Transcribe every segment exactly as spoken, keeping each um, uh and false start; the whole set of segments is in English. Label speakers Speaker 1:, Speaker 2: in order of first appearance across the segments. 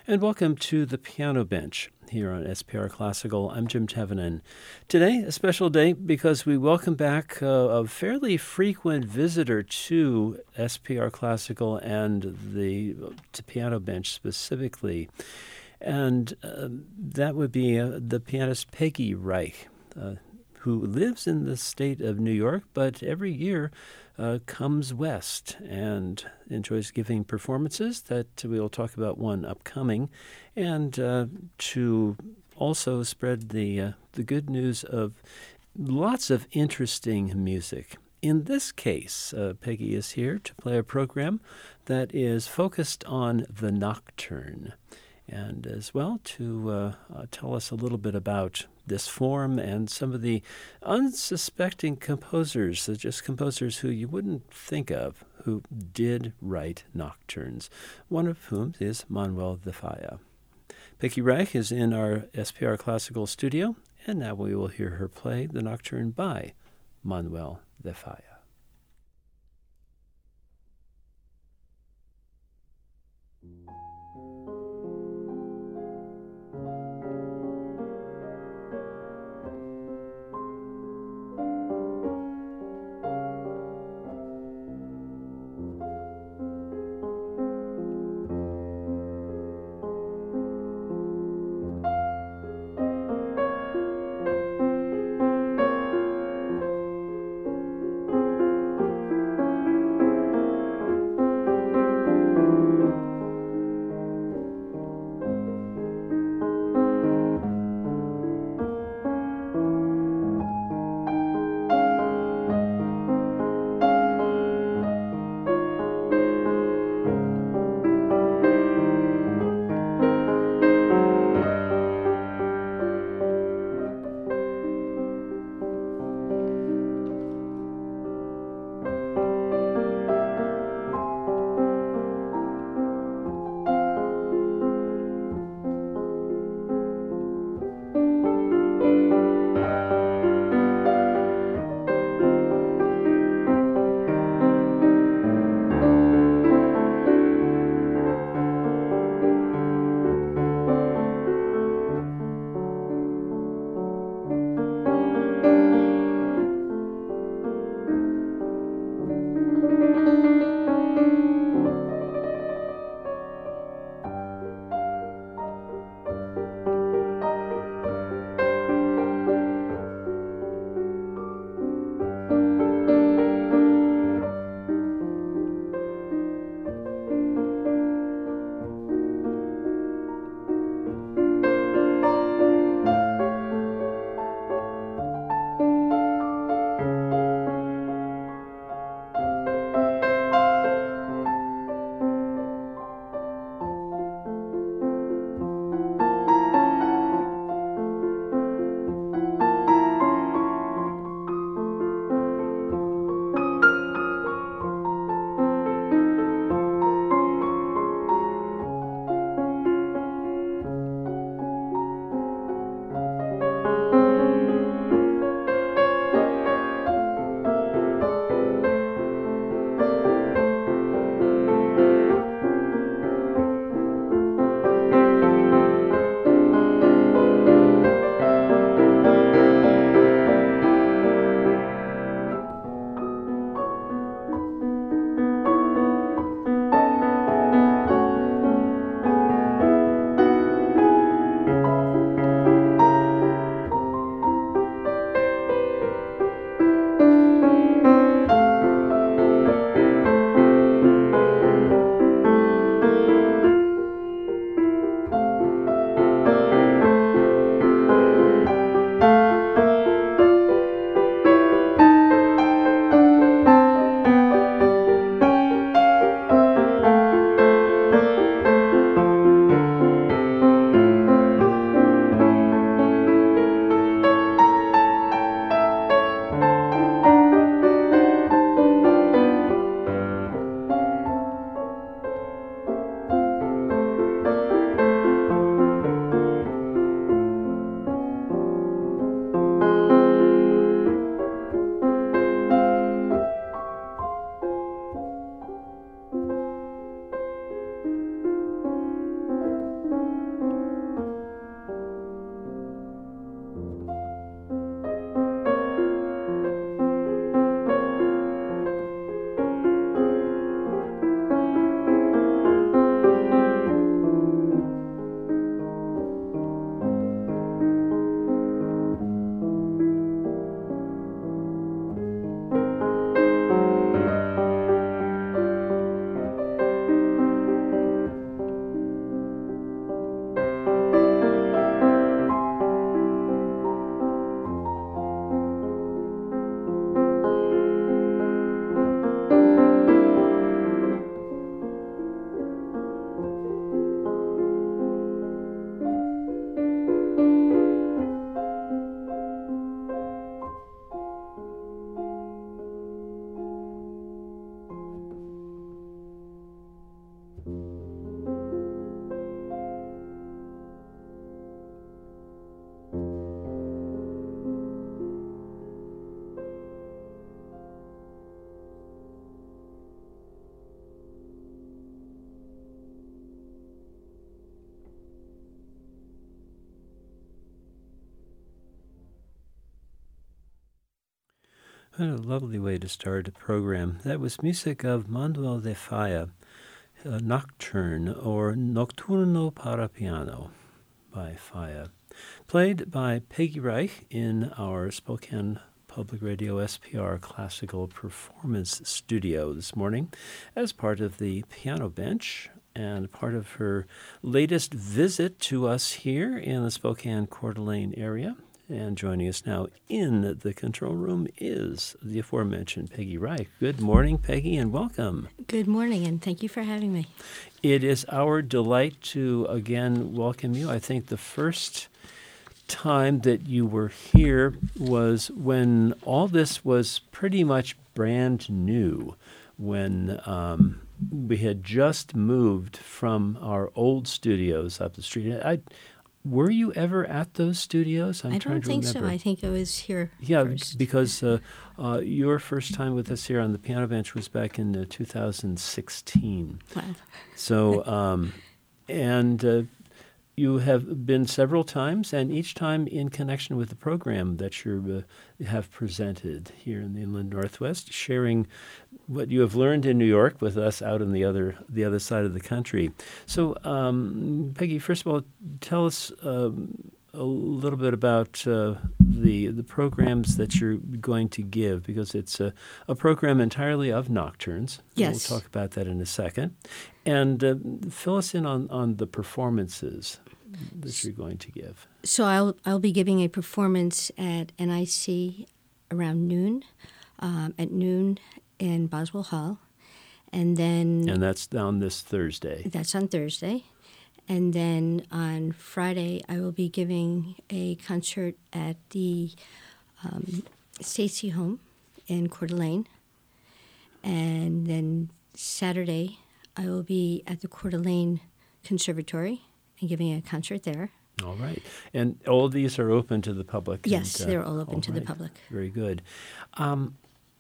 Speaker 1: and welcome to the Piano Bench here on S P R Classical. I'm Jim Tevenin. Today, a special day because we welcome back uh, a fairly frequent visitor to S P R Classical and the to Piano Bench specifically, and uh, that would be uh, the pianist Peggy Reich, uh, who lives in the state of New York, but every year uh, comes west and enjoys giving performances that we'll talk about one upcoming, and uh, to also spread the uh, the good news of lots of interesting music. In this case, uh, Peggy is here to play a program that is focused on the Nocturne, and as well to uh, uh, tell us a little bit about this form and some of the unsuspecting composers, uh, just composers who you wouldn't think of, who did write nocturnes, one of whom is Manuel de Falla. Peggy Reich is in our S P R Classical studio, and now we will hear her play the Nocturne by Manuel de Falla. What a lovely way to start a program. That was music of Manuel de Falla, a Nocturne, or Nocturno para Piano by Falla, played by Peggy Reich in our Spokane Public Radio S P R Classical Performance Studio this morning as part of the Piano Bench and part of her latest visit to us here in the Spokane Coeur d'Alene area. And joining us now in the control room is the aforementioned Peggy Reich. Good morning, Peggy, and welcome.
Speaker 2: Good morning, and thank you for having me.
Speaker 1: It is our delight to again welcome you. I think the first time that you were here was when all this was pretty much brand new, when um, we had just moved from our old studios up the street. I Were you ever at those studios? I'm
Speaker 2: I
Speaker 1: trying
Speaker 2: don't
Speaker 1: to
Speaker 2: think
Speaker 1: remember.
Speaker 2: so. I think I was here
Speaker 1: Yeah,
Speaker 2: first.
Speaker 1: because uh, uh, your first time with us here on the Piano Bench was back in uh, two thousand sixteen.
Speaker 2: Wow.
Speaker 1: So, um, and uh, you have been several times, and each time in connection with the program that you uh, have presented here in the Inland Northwest, sharing what you have learned in New York with us out on the other the other side of the country. So, um, Peggy, first of all, tell us um, a little bit about uh, the the programs that you're going to give, because it's a, a program entirely of nocturnes.
Speaker 2: Yes.
Speaker 1: We'll talk about that in a second. And uh, fill us in on, on the performances that you're going to give.
Speaker 2: So I'll I'll be giving a performance at N I C around noon, um, at noon in Boswell Hall, and then
Speaker 1: And that's down this Thursday.
Speaker 2: that's on Thursday, and then on Friday I will be giving a concert at the um, Stacy Home in Coeur d'Alene, and then Saturday I will be at the Coeur d'Alene Conservatory and giving a concert there.
Speaker 1: All right. And all of these are open to the public?
Speaker 2: Yes,
Speaker 1: and, uh,
Speaker 2: they're all open
Speaker 1: all
Speaker 2: to the
Speaker 1: right.
Speaker 2: public.
Speaker 1: Very good. Um,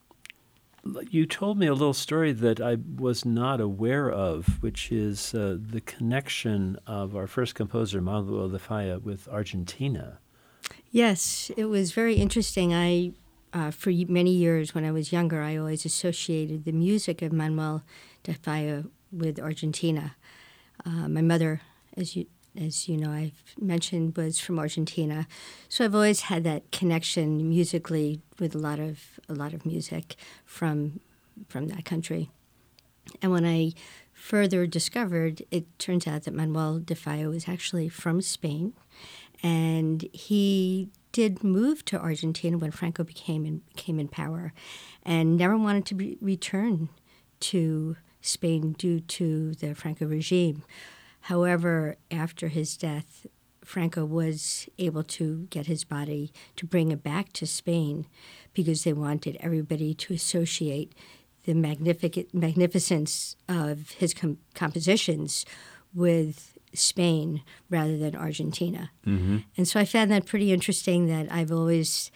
Speaker 1: you told me a little story that I was not aware of, which is uh, the connection of our first composer, Manuel de Falla, with Argentina.
Speaker 2: Yes, it was very interesting. I, uh, for y- many years when I was younger, I always associated the music of Manuel de Falla with Argentina. Uh, my mother, as you as you know, I've mentioned, was from Argentina, so I've always had that connection musically with a lot of a lot of music from from that country. And when I further discovered, it turns out that Manuel de Falla was actually from Spain, and he did move to Argentina when Franco became in, came in power, and never wanted to be, return to Spain due to the Franco regime. However, after his death, Franco was able to get his body, to bring it back to Spain, because they wanted everybody to associate the magnific- magnificence of his com- compositions with Spain rather than Argentina.
Speaker 1: Mm-hmm.
Speaker 2: And so I found that pretty interesting, that I've always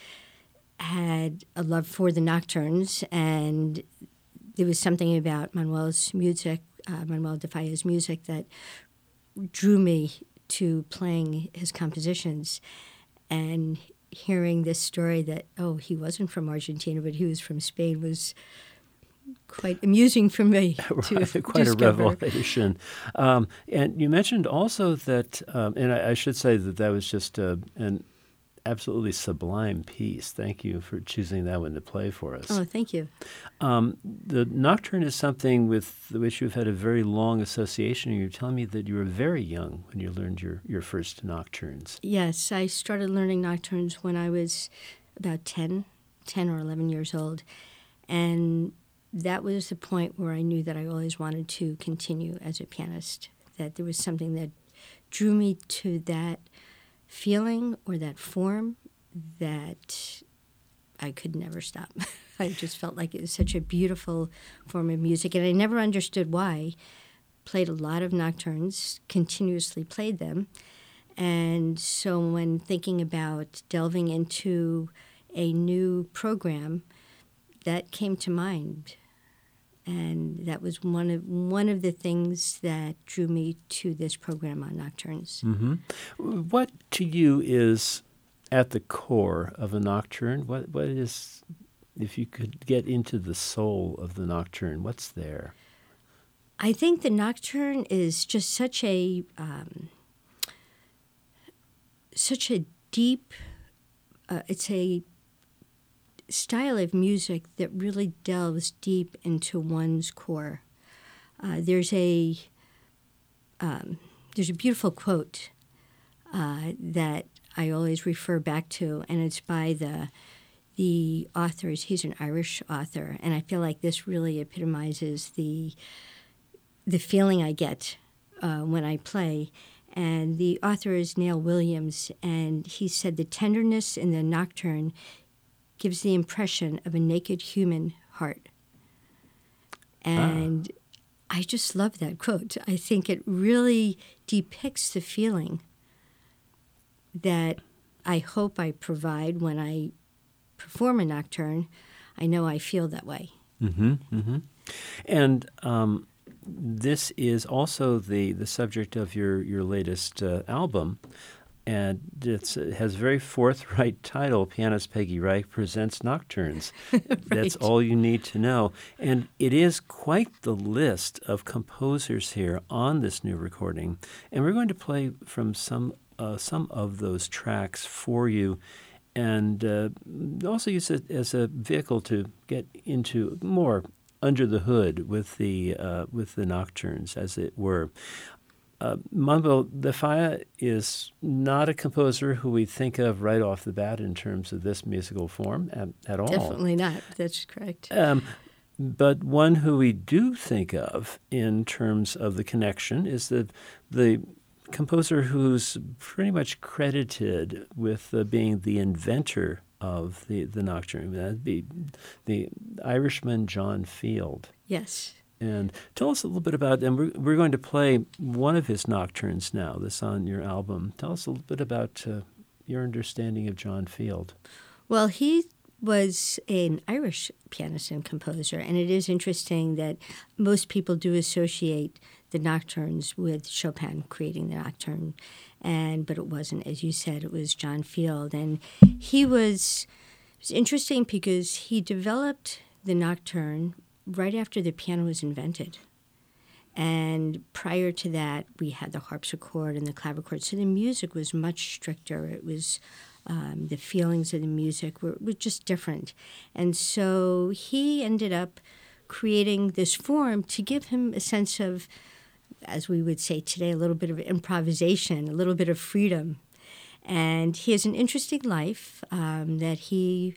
Speaker 2: had a love for the nocturnes, and there was something about Manuel's music, uh, Manuel de Falla's music, that drew me to playing his compositions. And hearing this story that, oh, he wasn't from Argentina, but he was from Spain, was quite amusing for me to
Speaker 1: Quite
Speaker 2: discover.
Speaker 1: a revelation. Um, and you mentioned also that, um, and I, I should say that that was just uh, an absolutely sublime piece. Thank you for choosing that one to play for us.
Speaker 2: Oh, thank you.
Speaker 1: Um, the nocturne is something with which you've had a very long association. You're telling me that you were very young when you learned your, your first nocturnes.
Speaker 2: Yes, I started learning nocturnes when I was about ten, ten or eleven years old. And that was the point where I knew that I always wanted to continue as a pianist, that there was something that drew me to that feeling or that form that I could never stop. I just felt like it was such a beautiful form of music, and I never understood why. Played a lot of nocturnes, continuously played them, and so when thinking about delving into a new program, that came to mind. And that was one of one of the things that drew me to this program on nocturnes.
Speaker 1: Mm-hmm. What to you is at the core of a nocturne? What what is if you could get into the soul of the nocturne, what's there?
Speaker 2: I think the nocturne is just such a um, such a deep. Uh, it's a style of music that really delves deep into one's core. Uh, there's a um, there's a beautiful quote uh, that I always refer back to, and it's by the the authors. He's an Irish author, and I feel like this really epitomizes the the feeling I get uh, when I play. And the author is Neil Williams, and he said the tenderness in the nocturne gives the impression of a naked human heart. And ah. I just love that quote. I think it really depicts the feeling that I hope I provide when I perform a nocturne. I know I feel that way.
Speaker 1: Mm-hmm, mm-hmm. And um, this is also the, the subject of your, your latest uh, album, and it's, it has a very forthright title, Pianist Peggy Reich Presents Nocturnes.
Speaker 2: Right.
Speaker 1: That's all you need to know. And it is quite the list of composers here on this new recording. And we're going to play from some uh, some of those tracks for you, and uh, also use it as a vehicle to get into more under the hood with the uh, with the nocturnes, as it were. Uh, Manuel de Falla is not a composer who we think of right off the bat in terms of this musical form at, at all.
Speaker 2: Definitely not. That's correct.
Speaker 1: Um, but one who we do think of in terms of the connection is the the composer who's pretty much credited with uh, being the inventor of the, the nocturne. That'd be the Irishman John Field.
Speaker 2: Yes.
Speaker 1: And tell us a little bit about, and we're, we're going to play one of his nocturnes now, this on your album. Tell us a little bit about uh, your understanding of John Field.
Speaker 2: Well, he was an Irish pianist and composer, and it is interesting that most people do associate the nocturnes with Chopin creating the nocturne, and but it wasn't. As you said, it was John Field, and he was, it was interesting because he developed the nocturne right after the piano was invented. And prior to that, we had the harpsichord and the clavichord, so the music was much stricter. It was um, the feelings of the music were, were just different. And so he ended up creating this form to give him a sense of, as we would say today, a little bit of improvisation, a little bit of freedom. And he has an interesting life um, that he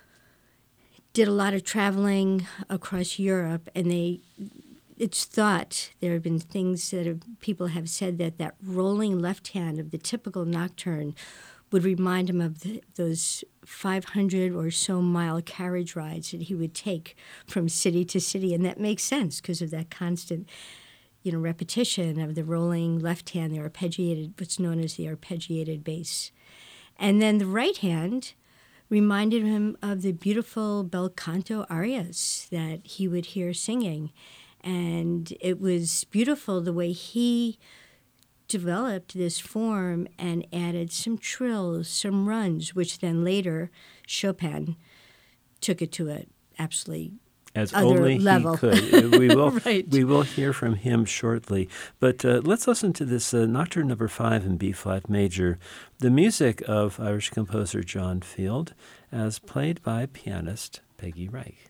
Speaker 2: did a lot of traveling across Europe, and they it's thought, there have been things that have, people have said that that rolling left hand of the typical nocturne would remind him of the, those five hundred or so mile carriage rides that he would take from city to city. And that makes sense because of that constant, you know, repetition of the rolling left hand, the arpeggiated, what's known as the arpeggiated bass. And then the right hand reminded him of the beautiful bel canto arias that he would hear singing. And it was beautiful the way he developed this form and added some trills, some runs, which then later Chopin took it to an absolutely
Speaker 1: As
Speaker 2: other
Speaker 1: only
Speaker 2: level.
Speaker 1: he could. We will,
Speaker 2: Right.
Speaker 1: we will hear from him shortly. But uh, let's listen to this uh, Nocturne Number Five in B-flat major, the music of Irish composer John Field, as played by pianist Peggy Reich.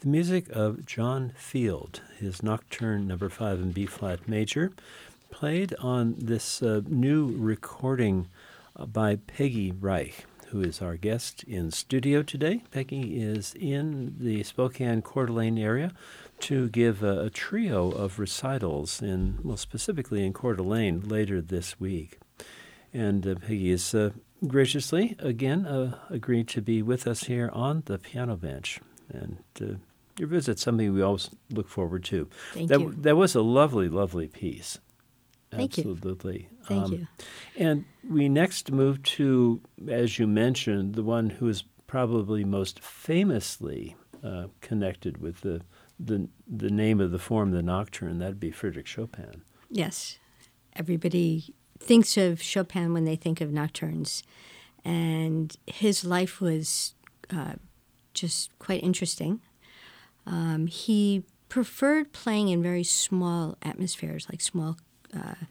Speaker 1: the music of John Field, his Nocturne number five in B-flat major, played on this uh, new recording uh, by Peggy Reich, who is our guest in studio today. Peggy is in the Spokane Coeur d'Alene area to give a, a trio of recitals, in, well, specifically in Coeur d'Alene later this week. And uh, Peggy is uh, graciously, again, uh, agreed to be with us here on the piano bench. And uh, your visit's something we always look forward to.
Speaker 2: Thank
Speaker 1: that,
Speaker 2: you.
Speaker 1: That was a lovely, lovely piece.
Speaker 2: Thank you.
Speaker 1: Absolutely.
Speaker 2: Thank
Speaker 1: um,
Speaker 2: you.
Speaker 1: And we next move to, as you mentioned, the one who is probably most famously uh, connected with the, the the name of the form, the Nocturne. That'd be Frédéric Chopin.
Speaker 2: Yes. Everybody thinks of Chopin when they think of nocturnes. And his life was uh, just quite interesting. Um, he preferred playing in very small atmospheres, like small uh,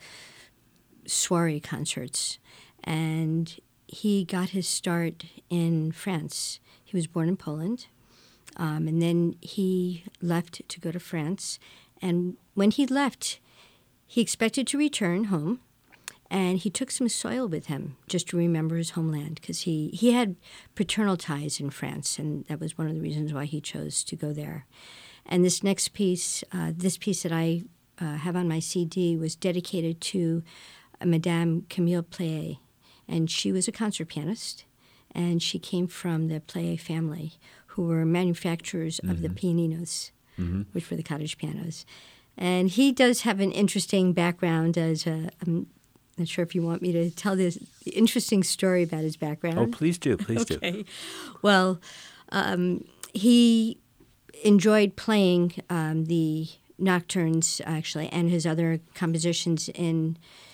Speaker 2: soiree concerts. And he got his start in France. He was born in Poland. Um, and then he left to go to France. And when he left, he expected to return home. And he took some soil with him just to remember his homeland, because he, he had paternal ties in France, and that was one of the reasons why he chose to go there. And this next piece, uh, this piece that I uh, have on my C D, was dedicated to uh, Madame Camille Pleyel. And she was a concert pianist, and she came from the Pleyel family, who were manufacturers mm-hmm. of the pianinos, mm-hmm. which were the cottage pianos. And he does have an interesting background as a... Um, not sure if you want me to tell this interesting story about his background.
Speaker 1: Oh, please do, please
Speaker 2: okay.
Speaker 1: do.
Speaker 2: Well, um, he enjoyed playing um, the nocturnes, actually, and his other compositions in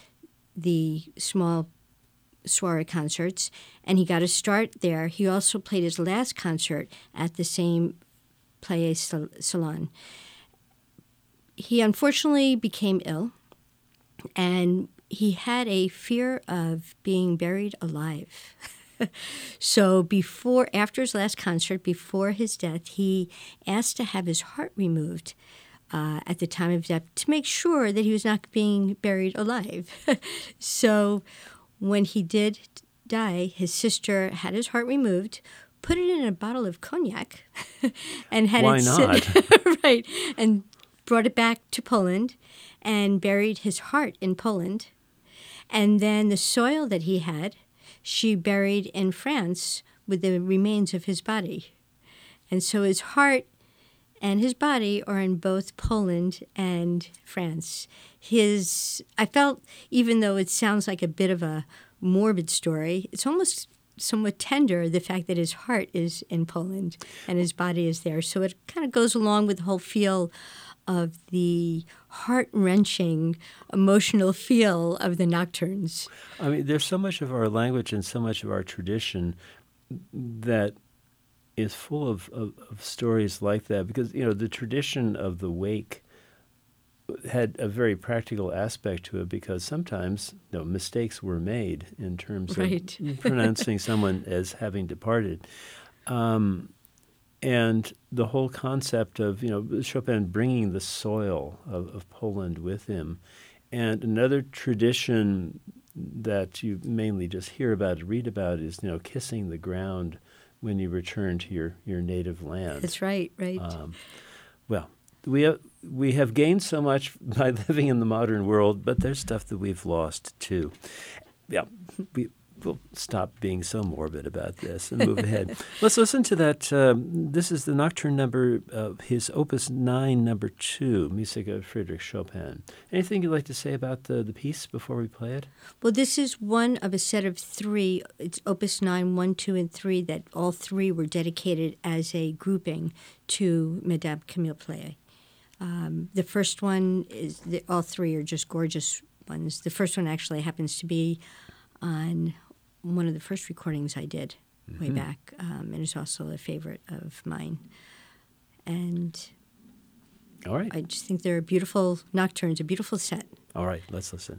Speaker 2: the small soiree concerts, and he got a start there. He also played his last concert at the same Pleyel Salon. He unfortunately became ill, and he had a fear of being buried alive. So before, after his last concert, before his death, he asked to have his heart removed uh, at the time of death to make sure that he was not being buried alive. So when he did die, his sister had his heart removed, put it in a bottle of cognac, and had
Speaker 1: Why
Speaker 2: it
Speaker 1: not?
Speaker 2: sit, right, and brought it back to Poland and buried his heart in Poland. And then the soil that he had, she buried in France with the remains of his body. And so his heart and his body are in both Poland and France. His, I felt, even though it sounds like a bit of a morbid story, it's almost somewhat tender, the fact that his heart is in Poland and his body is there. So it kind of goes along with the whole feel of the heart-wrenching, emotional feel of the nocturnes.
Speaker 1: I mean, there's so much of our language and so much of our tradition that is full of, of, of stories like that, because, you know, the tradition of the wake had a very practical aspect to it, because sometimes, you know, mistakes were made in terms
Speaker 2: right.
Speaker 1: of pronouncing someone as having departed. Um, And the whole concept of, you know, Chopin bringing the soil of, of Poland with him. And another tradition that you mainly just hear about, read about, is, you know, kissing the ground when you return to your, your native land.
Speaker 2: That's right, right.
Speaker 1: Um, well, we have, we have gained so much by living in the modern world, but there's stuff that we've lost too. Yeah, we... We'll stop being so morbid about this and move ahead. Let's listen to that. Um, this is the Nocturne number, uh, his Opus nine, number two, music of Frédéric Chopin. Anything you'd like to say about the, the piece before we play it?
Speaker 2: Well, this is one of a set of three. It's Opus nine, one, two, and three, that all three were dedicated as a grouping to Madame Camille Pleyel. Um, the first one is, the, all three are just gorgeous ones. The first one actually happens to be on one of the first recordings I did mm-hmm. way back, um, and it's also a favorite of mine. And
Speaker 1: all right,
Speaker 2: I just think they're beautiful nocturnes, a beautiful set.
Speaker 1: All right, let's listen.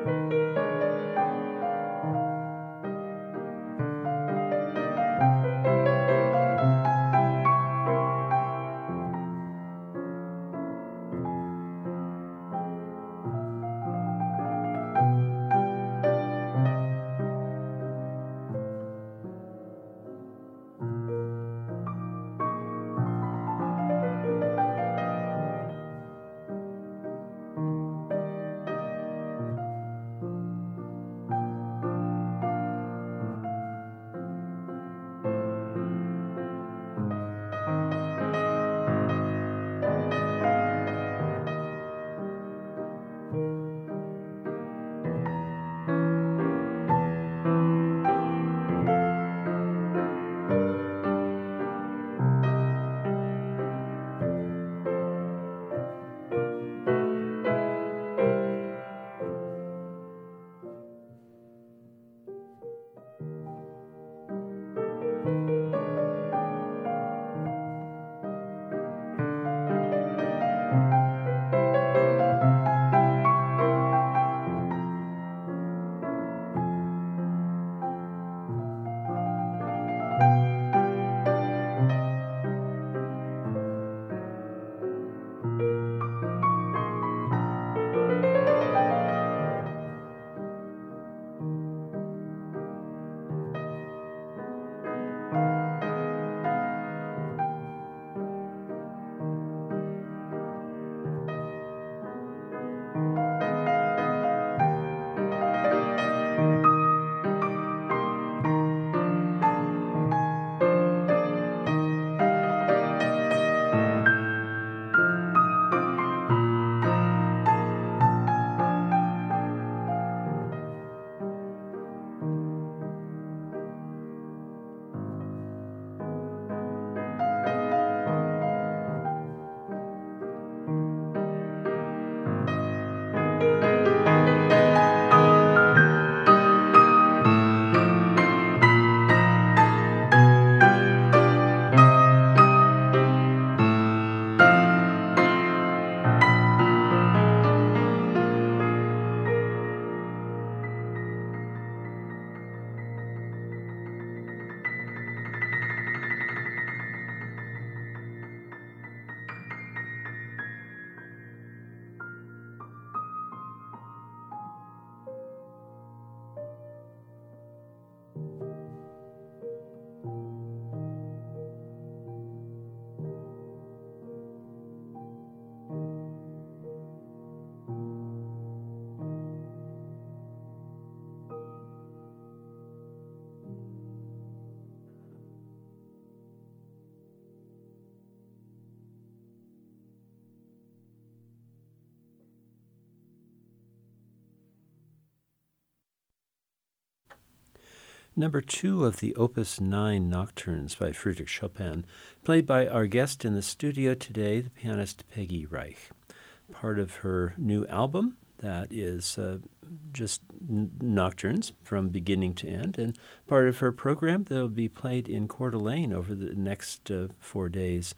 Speaker 1: Number two of the Opus nine Nocturnes by Friedrich Chopin, played by our guest in the studio today, the pianist Peggy Reich. Part of her new album that is uh, just n- nocturnes from beginning to end, and part of her program that will be played in Coeur d'Alene over the next uh, four days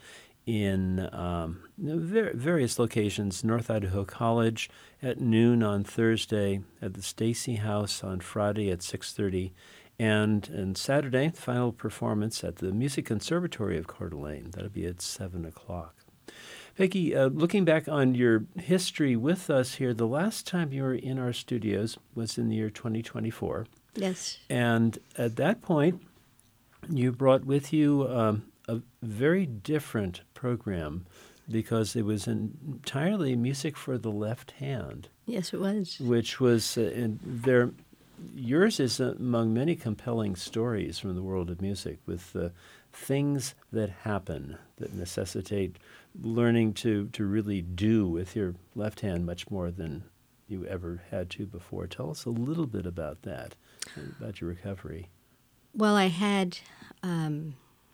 Speaker 1: in um, ver- various locations, North Idaho College at noon on Thursday, at the Stacy House on Friday at six thirty, and and Saturday, final performance at the Music Conservatory of Coeur d'Alene. That'll be at seven o'clock. Peggy, uh, looking back on your history with us here, the last time you were in our studios was in the year twenty twenty-four.
Speaker 2: Yes.
Speaker 1: And at that point, you brought with you um, a very different program because it was entirely music for the left hand.
Speaker 2: Yes, it was.
Speaker 1: Which was, uh, in there, yours is among many compelling stories from the world of music with uh, things that happen that necessitate learning to, to really do with your left hand much more than you ever had to before. Tell us a little bit about that, about your recovery.
Speaker 2: Well, I had um,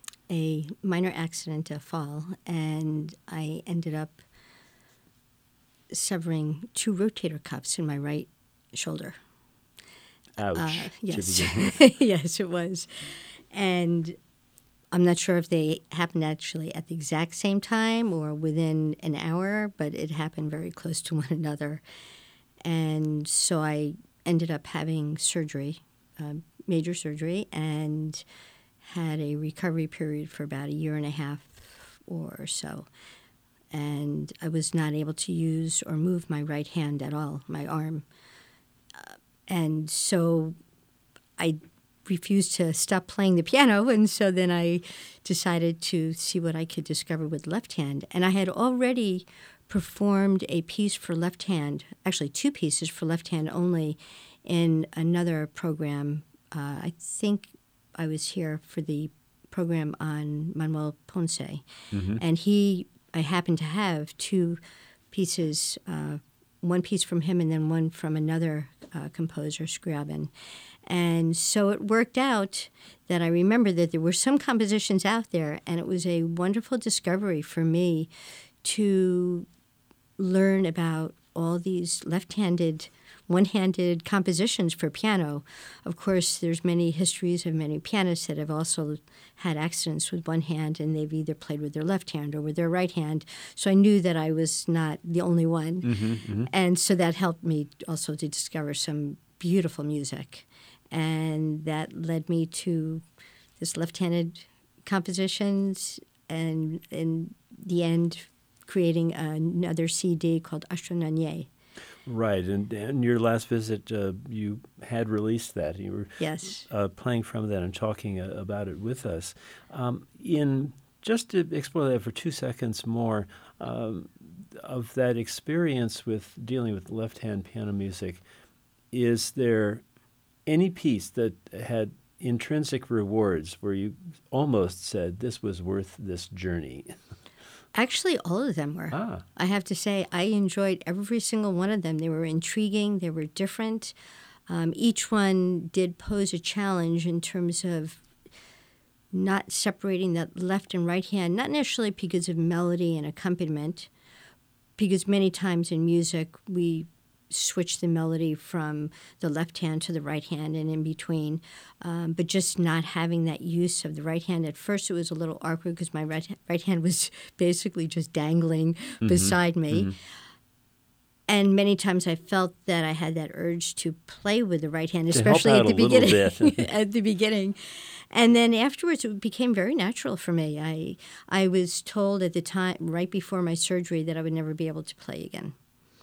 Speaker 2: a minor accident, a fall, and I ended up severing two rotator cuffs in my right shoulder.
Speaker 1: Ouch.
Speaker 2: Uh, yes.
Speaker 1: To begin with.
Speaker 2: Yes, it was. And I'm not sure if they happened actually at the exact same time or within an hour, but it happened very close to one another. And so I ended up having surgery, uh, major surgery, and had a recovery period for about a year and a half or so. And I was not able to use or move my right hand at all, my arm. Uh, and so I refused to stop playing the piano, and so then I decided to see what I could discover with left hand. And I had already performed a piece for left hand, actually two pieces for left hand only, in another program. Uh, I think I was here for the program on Manuel Ponce, mm-hmm. and he, I happened to have two pieces, uh, one piece from him and then one from another uh, composer, Scriabin. And so it worked out that I remember that there were some compositions out there, and it was a wonderful discovery for me to learn about all these left-handed, one-handed compositions for piano. Of course, there's many histories of many pianists that have also had accidents with one hand, and they've either played with their left hand or with their right hand. So I knew that I was not the only one. Mm-hmm, mm-hmm. And so that helped me also to discover some beautiful music. And that led me to this left-handed compositions, and in the end, creating another C D called Astronanier.
Speaker 1: Right, and in your last visit, uh, you had released that. You were
Speaker 2: yes.
Speaker 1: uh, playing from that and talking uh, about it with us. Um, in just to explore that for two seconds more, um, of that experience with dealing with left-hand piano music, is there any piece that had intrinsic rewards where you almost said this was worth this journey?
Speaker 2: Actually, all of them were.
Speaker 1: Ah.
Speaker 2: I have to say, I enjoyed every single one of them. They were intriguing. They were different. Um, each one did pose a challenge in terms of not separating that left and right hand, not necessarily because of melody and accompaniment, because many times in music we switch the melody from the left hand to the right hand and in between, um, but just not having that use of the right hand. At first it was a little awkward because my right, right hand was basically just dangling mm-hmm. beside me. Mm-hmm. And many times I felt that I had that urge to play with the right hand, especially at the beginning. at the beginning. And then afterwards it became very natural for me. I I was told at the time, right before my surgery, that I would never be able to play again.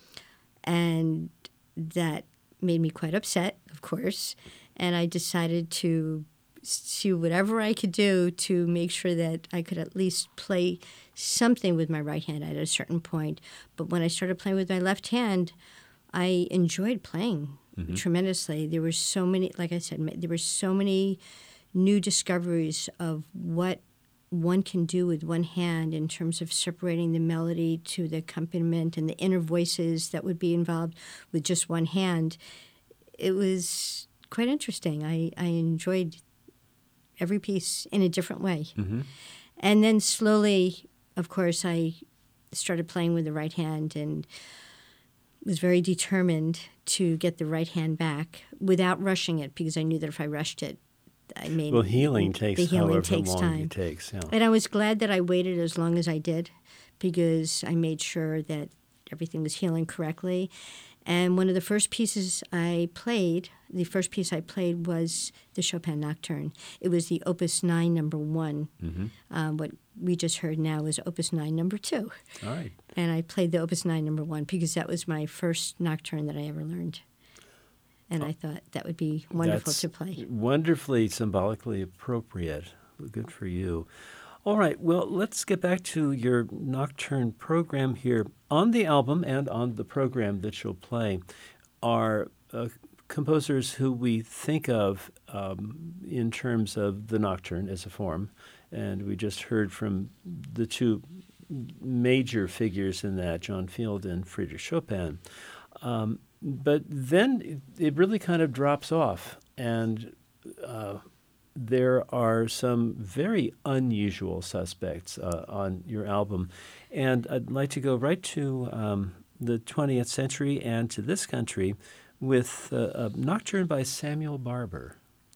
Speaker 2: And that made me quite upset, of course. And I decided to see whatever I could do to make sure that I could at least play something with my right hand at a certain point. But when I started playing with my left hand, I enjoyed playing mm-hmm. tremendously. There were so many, like I said, there were so many new discoveries of what one can do with one hand in terms of separating the melody to the accompaniment and the inner voices that would be involved with just one hand. It was quite interesting. I, I enjoyed every piece in a different way. Mm-hmm. And then slowly, of course, I started playing with the right hand and was very determined to get the right hand back without rushing it, because I knew that if I rushed it, I mean,
Speaker 1: well, healing takes
Speaker 2: the healing
Speaker 1: however
Speaker 2: takes
Speaker 1: long
Speaker 2: time.
Speaker 1: it takes. Yeah.
Speaker 2: And I was glad that I waited as long as I did, because I made sure that everything was healing correctly. And one of the first pieces I played, the first piece I played was the Chopin Nocturne. It was the Opus nine, number one. Mm-hmm. Um, what we just heard now is Opus nine, number two.
Speaker 1: All right.
Speaker 2: And I played the Opus nine, number one, because that was my first nocturne that I ever learned. And I thought that would be wonderful
Speaker 1: That's
Speaker 2: to play.
Speaker 1: Wonderfully symbolically appropriate. Good for you. All right. Well, let's get back to your nocturne program here. On the album and on the program that you'll play are uh, composers who we think of um, in terms of the nocturne as a form. And we just heard from the two major figures in that, John Field and Friedrich Chopin. Um, But then it really kind of drops off, and uh, there are some very unusual suspects uh, on your album. And I'd like to go right to um, the twentieth century and to this country with uh, a nocturne by Samuel Barber.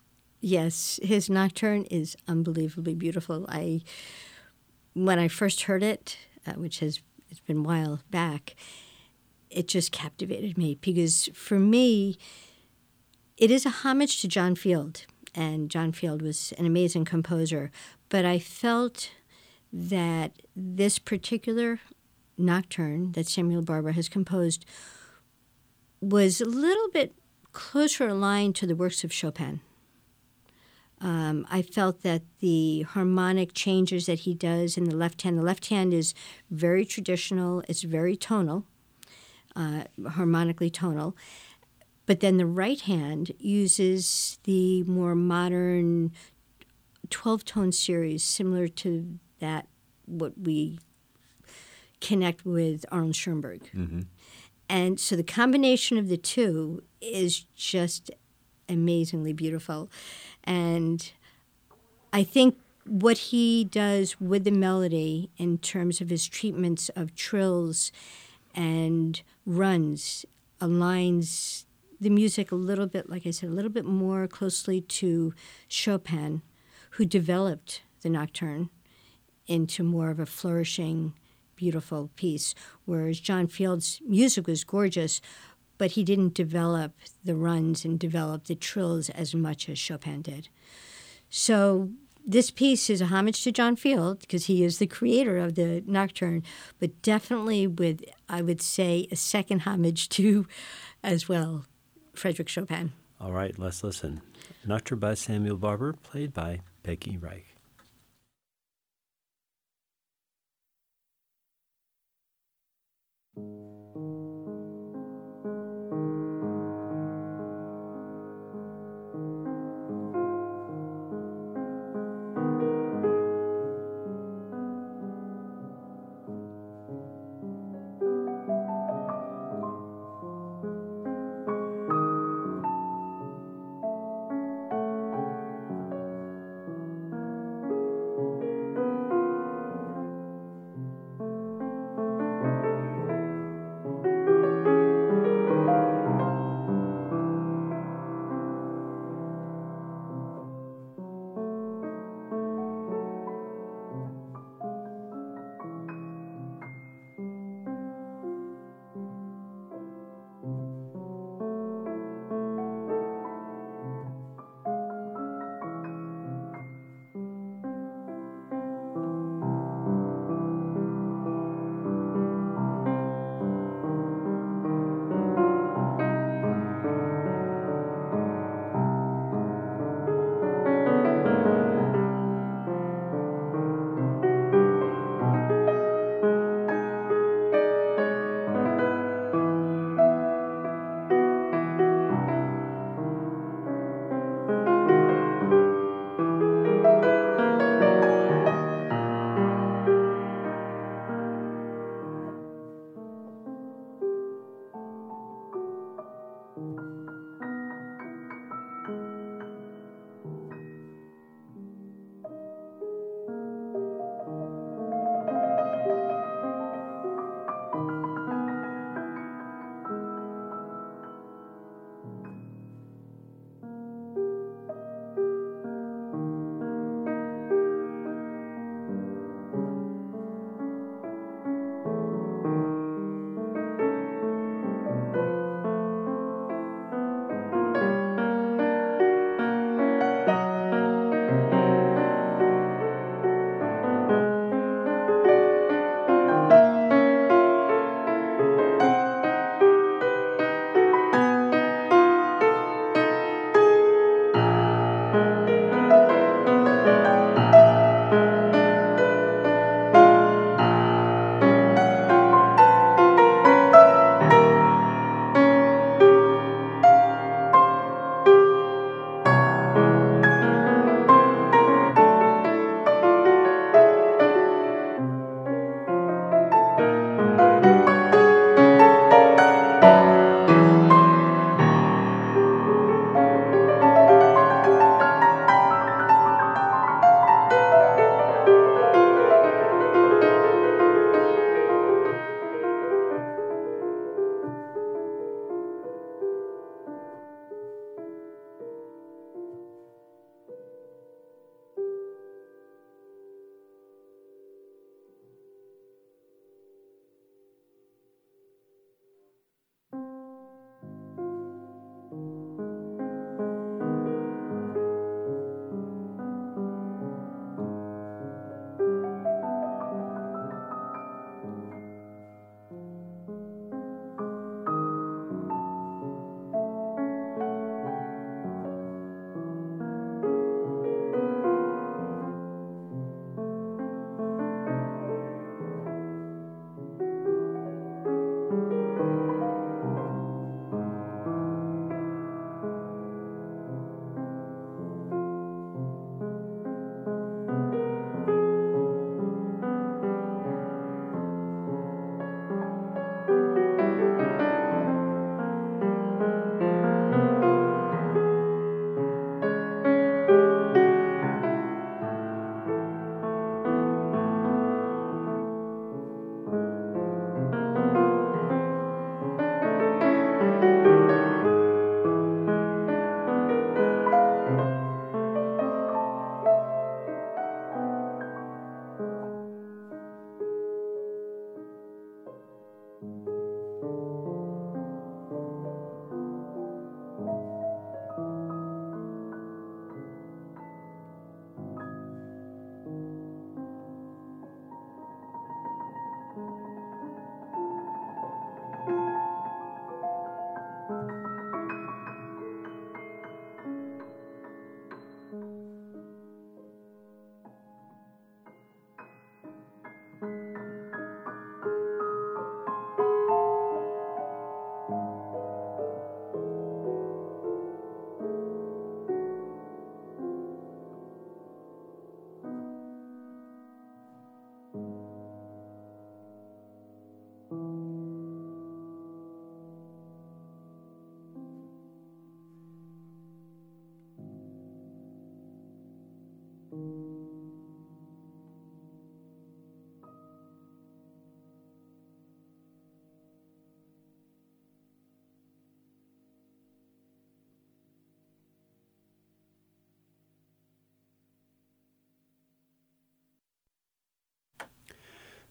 Speaker 2: Yes, his nocturne is unbelievably beautiful. I, when I first heard it, uh, which has it's been a while back, it just captivated me because for me, it is a homage to John Field. And John Field was an amazing composer. But I felt that this particular nocturne that Samuel Barber has composed was a little bit closer aligned to the works of Chopin. Um, I felt that the harmonic changes that he does in the left hand, the left hand is very traditional, it's very tonal, uh, harmonically tonal, but then the right hand uses the more modern twelve-tone series, similar to that, what we connect with Arnold Schoenberg.
Speaker 1: Mm-hmm.
Speaker 2: And so the combination of the two is just amazingly beautiful. And I think what he does with the melody in terms of his treatments of trills and runs aligns the music a little bit, like I said, a little bit more closely to Chopin, who developed the nocturne into more of a flourishing, beautiful piece, whereas John Field's music was gorgeous, but he didn't develop the runs and develop the trills as much as Chopin did. So this piece is a homage to John Field because he is the creator of the nocturne, but definitely with, I would say, a second homage to, as well, Frederick Chopin.
Speaker 1: All right, let's listen. Nocturne by Samuel Barber, played by Peggy Reich.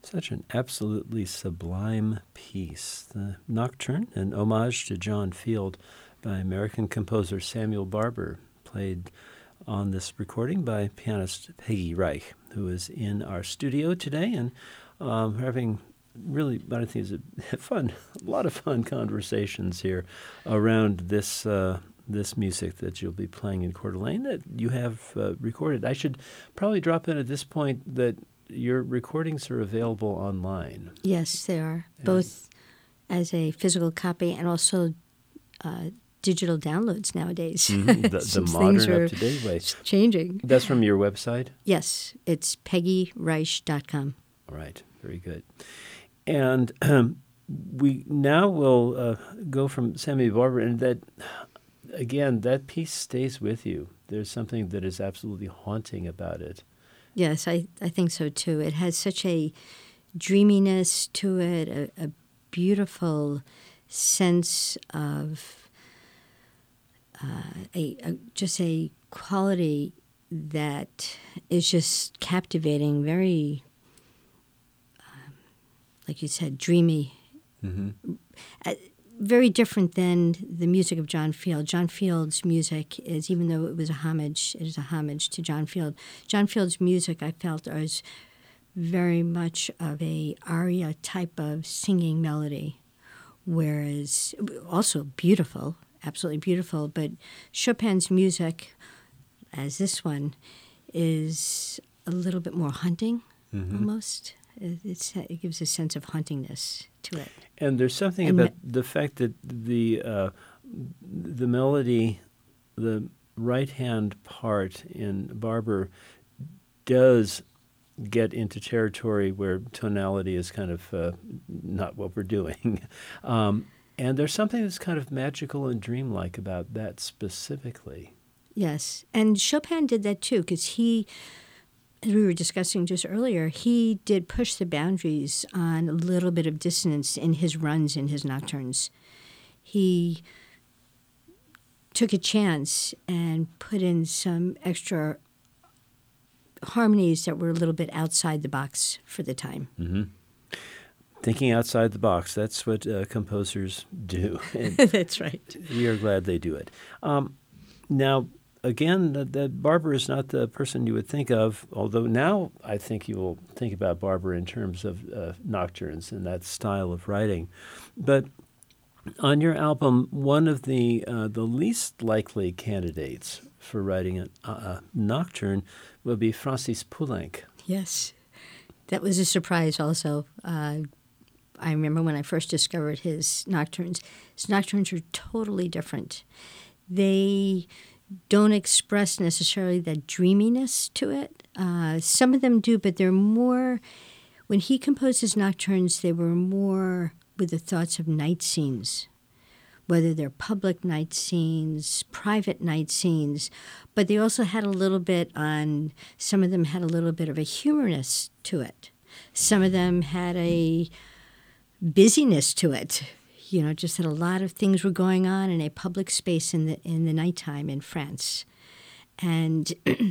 Speaker 1: Such an absolutely sublime piece. The Nocturne, an homage to John Field by American composer Samuel Barber, played on this recording by pianist Peggy Reich, who is in our studio today and um, having really, I think, is a fun, a lot of fun conversations here around this uh, this music that you'll be playing in Coeur d'Alene that you have uh, recorded. I should probably drop in at this point that your recordings are available online.
Speaker 2: Yes, they are, both as a physical copy and also uh, digital downloads nowadays.
Speaker 1: Mm-hmm. The, the modern, up-to-date way.
Speaker 2: Changing.
Speaker 1: That's from your website?
Speaker 2: Yes, it's peggy reich dot com.
Speaker 1: All right, very good. And um, we now will uh, go from Samuel Barber, and that, again, that piece stays with you. There's something that is absolutely haunting about it.
Speaker 2: Yes, I, I think so too. It has such a dreaminess to it, a, a beautiful sense of uh, a, a just a quality that is just captivating, very, um, like you said, dreamy. Mm-hmm. Uh, very different than the music of John Field. John Field's music is, even though it was a homage, it is a homage to John Field. John Field's music, I felt, was very much of a aria type of singing melody, whereas also beautiful, absolutely beautiful. But Chopin's music, as this one, is a little bit more haunting, mm-hmm. almost. It's, it gives a sense of hauntingness to it.
Speaker 1: And there's something and about me- the fact that the uh, the melody, the right-hand part in Barber does get into territory where tonality is kind of uh, not what we're doing. um, and there's something that's kind of magical and dreamlike about that specifically.
Speaker 2: Yes, and Chopin did that too, because he, as we were discussing just earlier, he did push the boundaries on a little bit of dissonance in his runs, in his nocturnes. He took a chance and put in some extra harmonies that were a little bit outside the box for the time.
Speaker 1: Mm-hmm. Thinking outside the box, that's what uh, composers do.
Speaker 2: That's right.
Speaker 1: We are glad they do it. Um, now, Again, that, that Barber is not the person you would think of, although now I think you will think about Barber in terms of uh, nocturnes and that style of writing. But on your album, one of the uh, the least likely candidates for writing a, a nocturne will be Francis Poulenc.
Speaker 2: Yes, that was a surprise also. Uh, I remember when I first discovered his nocturnes. His nocturnes are totally different. They don't express necessarily that dreaminess to it. Uh, some of them do, but they're more, when he composed his nocturnes, they were more with the thoughts of night scenes, whether they're public night scenes, private night scenes, but they also had a little bit on, some of them had a little bit of a humorness to it. Some of them had a busyness to it. You know, just that a lot of things were going on in a public space in the in the nighttime in France, and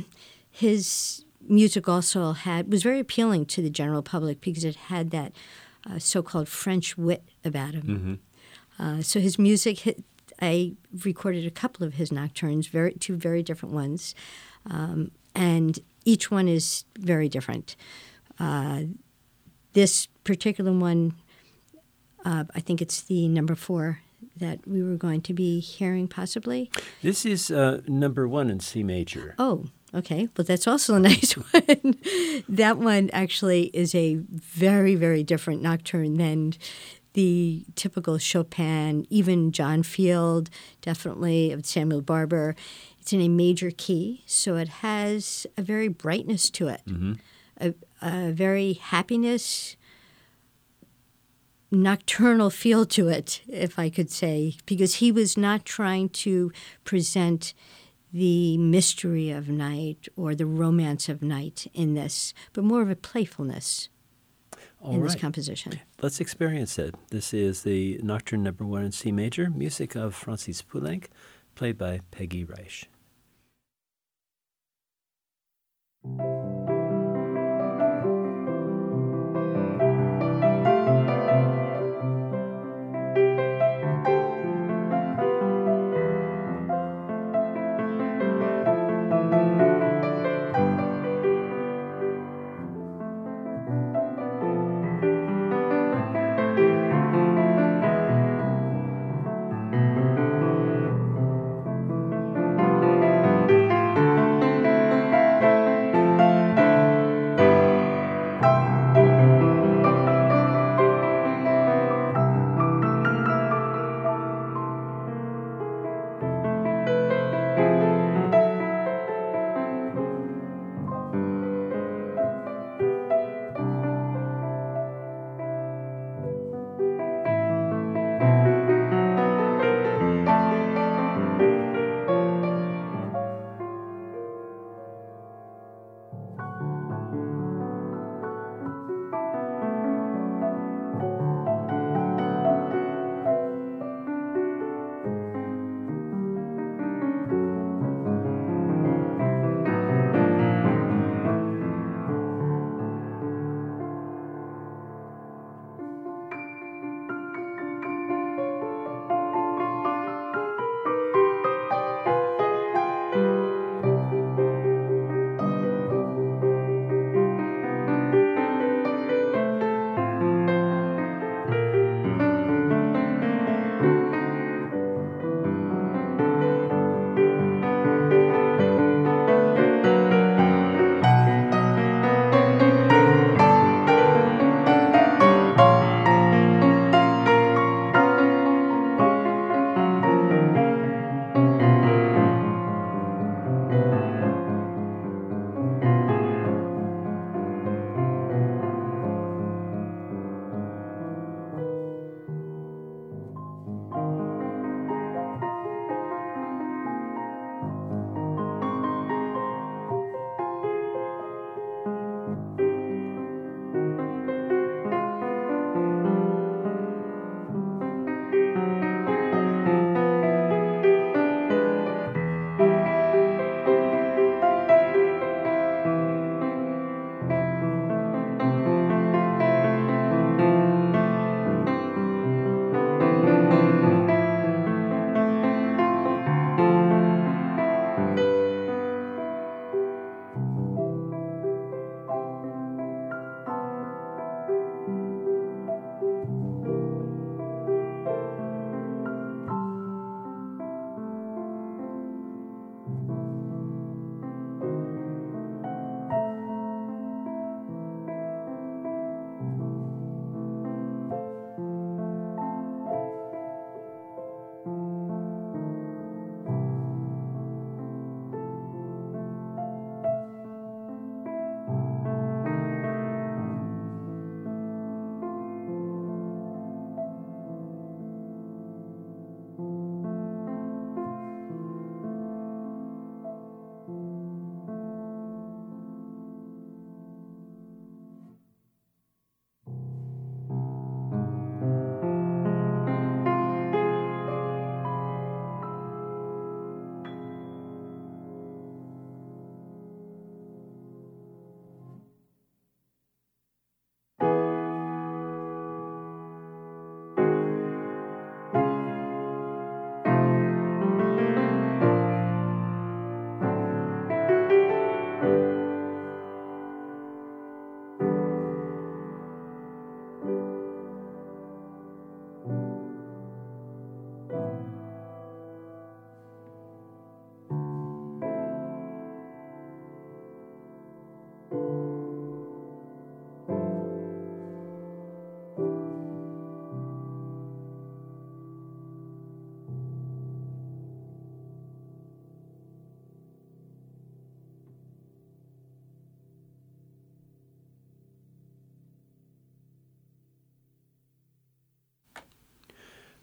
Speaker 2: his music also had was very appealing to the general public because it had that uh, so-called French wit about him. Mm-hmm. Uh, so his music, I recorded a couple of his nocturnes, very two very different ones, um, and each one is very different. Uh, this particular one. Uh, I think it's the number four that we were going to be hearing possibly.
Speaker 1: This is uh, number one in C major.
Speaker 2: Oh, okay. Well, that's also a nice one. That one actually is a very, very different nocturne than the typical Chopin, even John Field, definitely, of Samuel Barber. It's in a major key, so it has a very brightness to it, mm-hmm. a, a very happiness, nocturnal feel to it, if I could say, because he was not trying to present the mystery of night or the romance of night in this, but more of a playfulness
Speaker 1: All
Speaker 2: in
Speaker 1: right.
Speaker 2: this composition.
Speaker 1: Let's experience it. This is the Nocturne number one in C major, music of Francis Poulenc, played by Peggy Reich.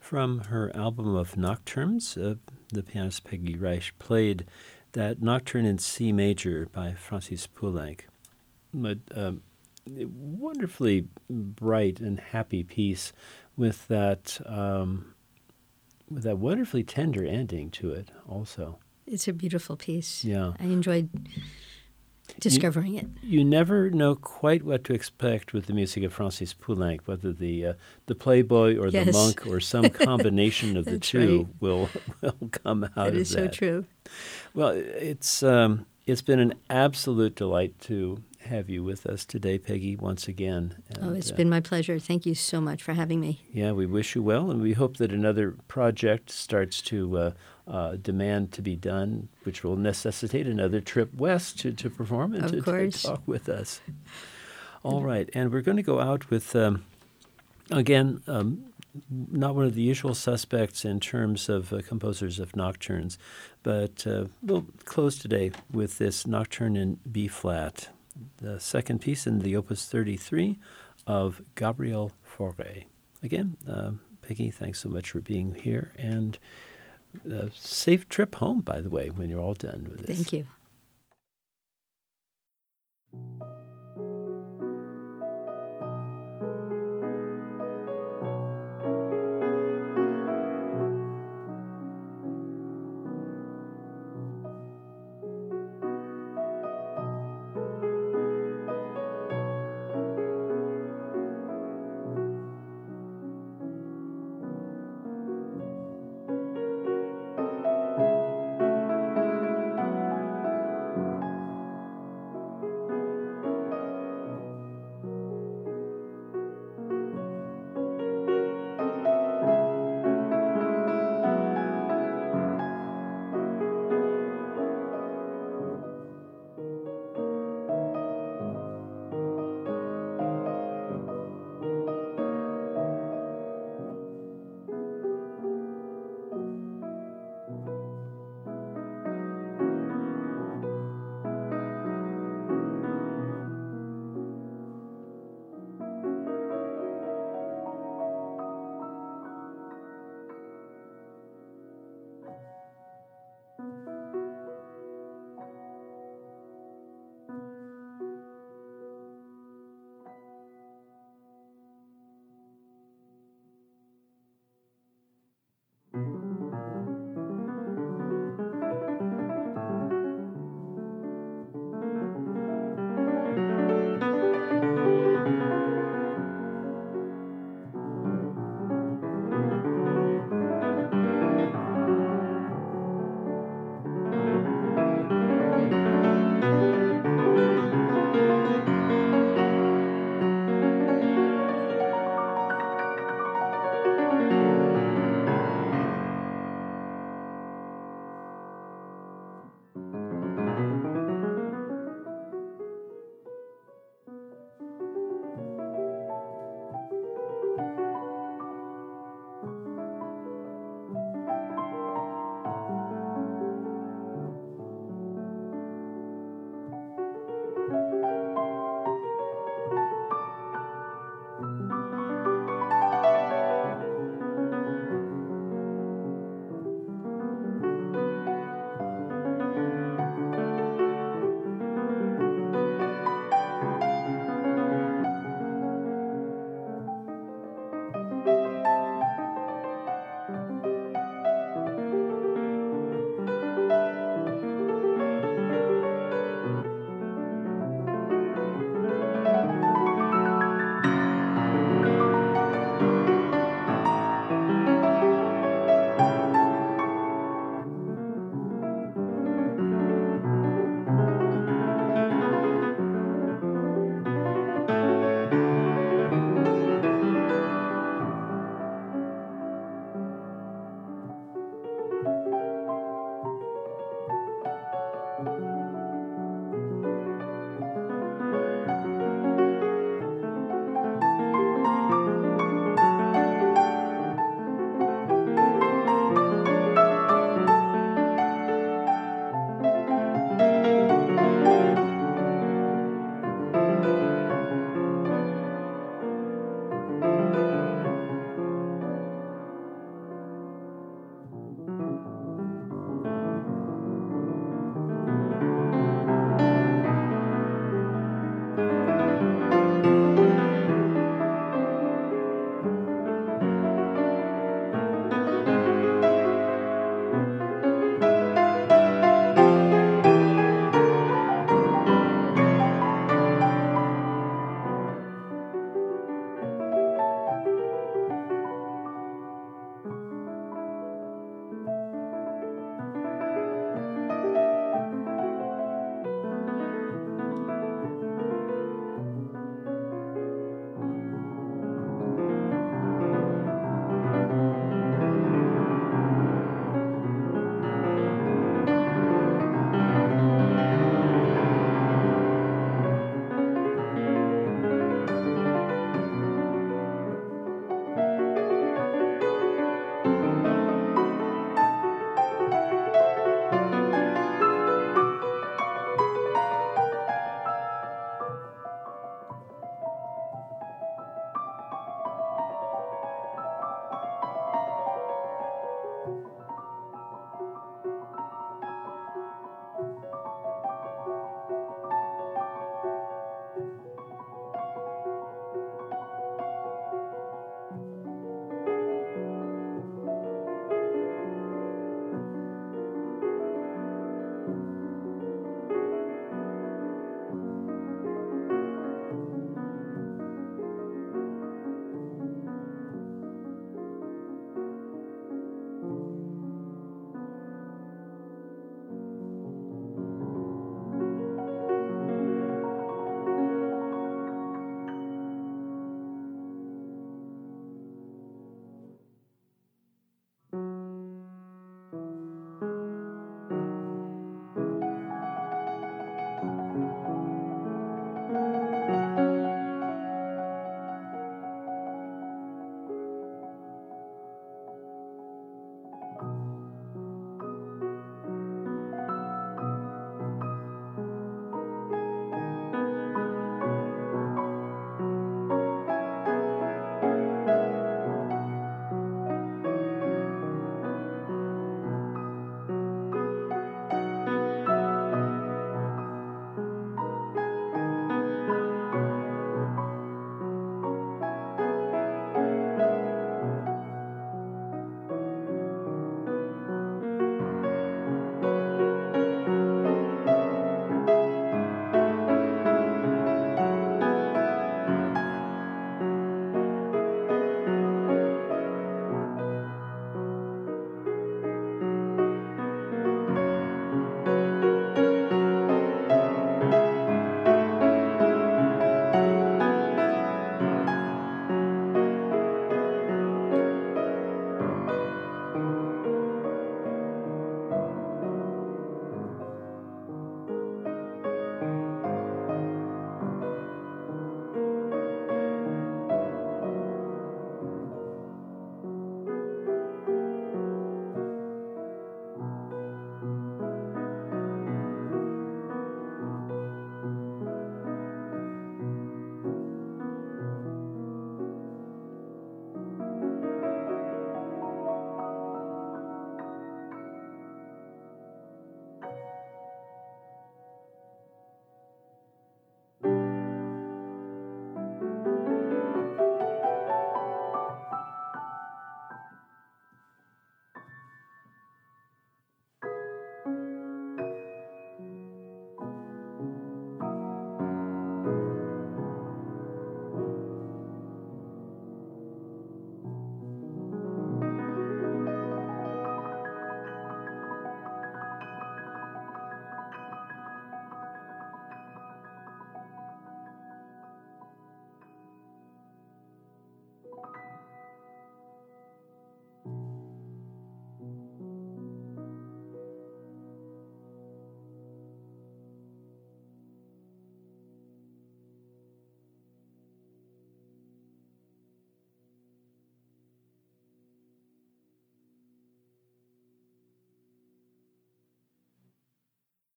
Speaker 1: from her album of nocturnes. Uh, the pianist Peggy Reich played that Nocturne in C major by Francis Poulenc. A um, wonderfully bright and happy piece with that um, with that wonderfully tender ending to it also.
Speaker 2: It's a beautiful piece.
Speaker 1: Yeah.
Speaker 2: I enjoyed discovering
Speaker 1: you,
Speaker 2: it.
Speaker 1: You never know quite what to expect with the music of Francis Poulenc, whether the uh, the playboy or
Speaker 2: yes.
Speaker 1: the monk or some combination of the two
Speaker 2: right.
Speaker 1: will will come out
Speaker 2: that
Speaker 1: of that.
Speaker 2: That is so true.
Speaker 1: Well, it's um, it's been an absolute delight to have you with us today, Peggy, once again.
Speaker 2: And, oh, it's uh, been my pleasure. Thank you so much for having me.
Speaker 1: Yeah, we wish you well, and we hope that another project starts to uh, uh, demand to be done, which will necessitate another trip west to, to perform and to, to talk with us. All right, and we're going to go out with, um, again, um, not one of the usual suspects in terms of uh, composers of nocturnes, but uh, we'll close today with this Nocturne in B-flat, the second piece in the Opus thirty-three of Gabriel Fauré. Again, uh, Peggy, thanks so much for being here, and a safe trip home, by the way, when you're all done with this.
Speaker 2: Thank you.